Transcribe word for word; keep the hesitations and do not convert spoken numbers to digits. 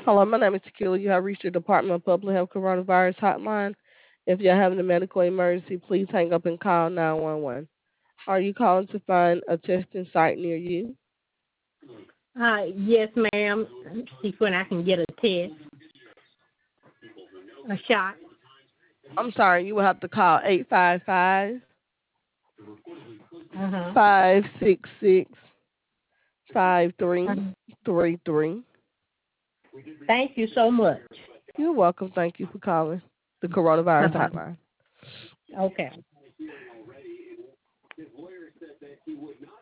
Hello, my name is Tequila. You have reached the Department of Public Health Coronavirus Hotline. If you're having a medical emergency, please hang up and call nine one one. Are you calling to find a testing site near you? Uh, yes, ma'am. See when I can get a test, a shot. I'm sorry, you will have to call eight five five, Uh-huh. five six six, five three Uh-huh. three three. Thank you so much. You're welcome. Thank you for calling the coronavirus Uh-huh. hotline. Okay.